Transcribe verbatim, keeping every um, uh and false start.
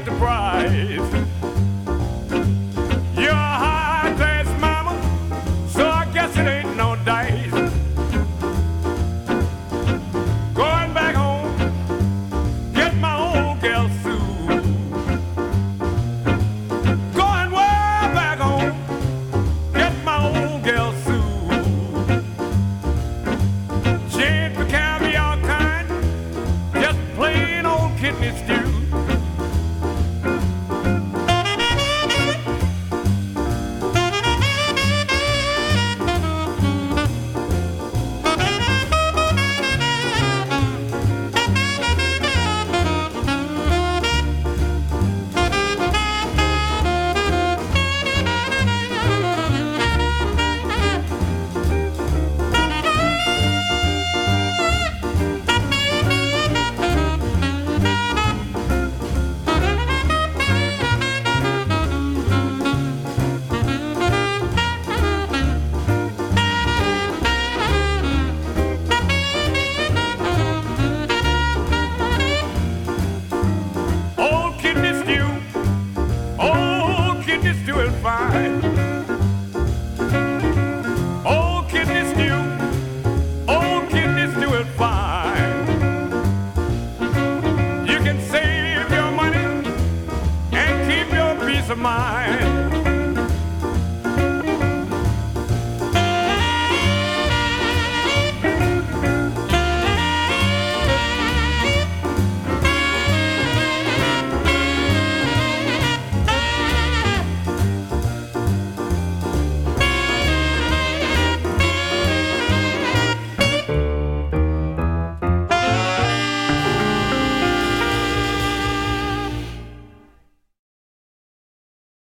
the price. You're a high class mama, so I guess it ain't no dice. Going back home, get my old gal Sue. Going way back home, get my old gal Sue. She ain't the caviar kind, just plain old kidney stew. Fine. Old kidneys do, old kidneys do it fine. You can save your money and keep your peace of mind.